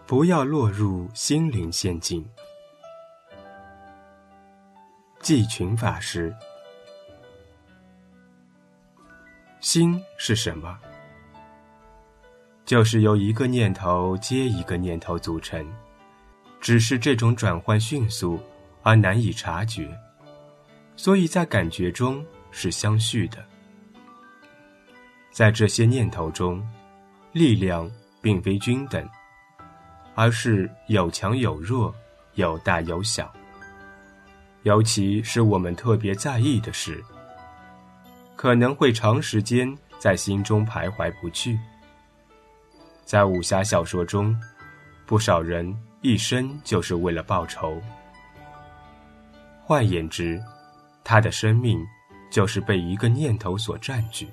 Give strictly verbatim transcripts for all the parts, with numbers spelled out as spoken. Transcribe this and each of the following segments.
不要落入心灵陷阱。季群法师。心是什么？就是由一个念头接一个念头组成，只是这种转换迅速而难以察觉，所以在感觉中是相续的。在这些念头中，力量并非均等，而是有强有弱，有大有小。尤其是我们特别在意的事，可能会长时间在心中徘徊不去。在武侠小说中，不少人一生就是为了报仇。换言之，他的生命就是被一个念头所占据。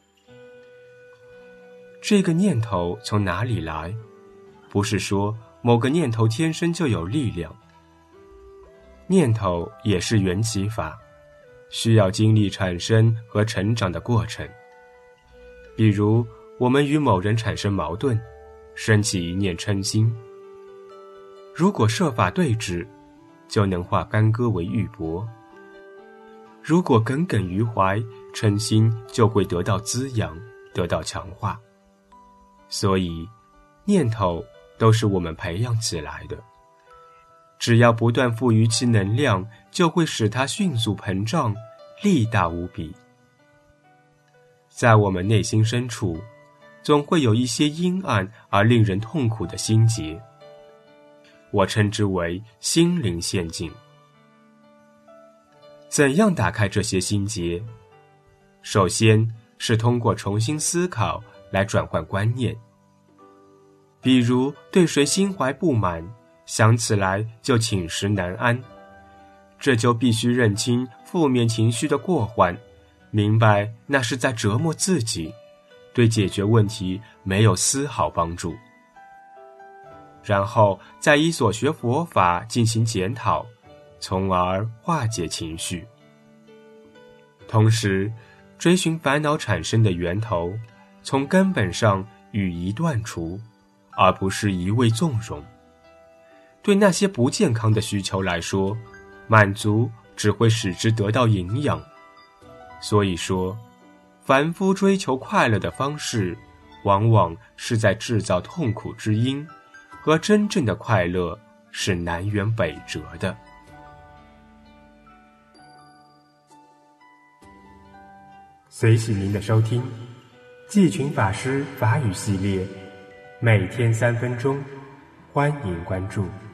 这个念头从哪里来？不是说某个念头天生就有力量。念头也是缘起法，需要经历产生和成长的过程。比如我们与某人产生矛盾，升起一念嗔心，如果设法对治，就能化干戈为玉帛；如果耿耿于怀，嗔心就会得到滋养，得到强化。所以念头都是我们培养起来的，只要不断赋予其能量，就会使它迅速膨胀，力大无比。在我们内心深处，总会有一些阴暗而令人痛苦的心结，我称之为心灵陷阱。怎样打开这些心结？首先是通过重新思考来转换观念。比如对谁心怀不满，想起来就寝食难安，这就必须认清负面情绪的过患，明白那是在折磨自己，对解决问题没有丝毫帮助。然后再依所学佛法进行检讨，从而化解情绪。同时追寻烦恼产生的源头，从根本上予以断除，而不是一味纵容。对那些不健康的需求来说，满足只会使之得到营养。所以说，凡夫追求快乐的方式，往往是在制造痛苦之因，和真正的快乐是南辕北辙的。随喜您的收听，季群法师法语系列，每天三分钟，欢迎关注。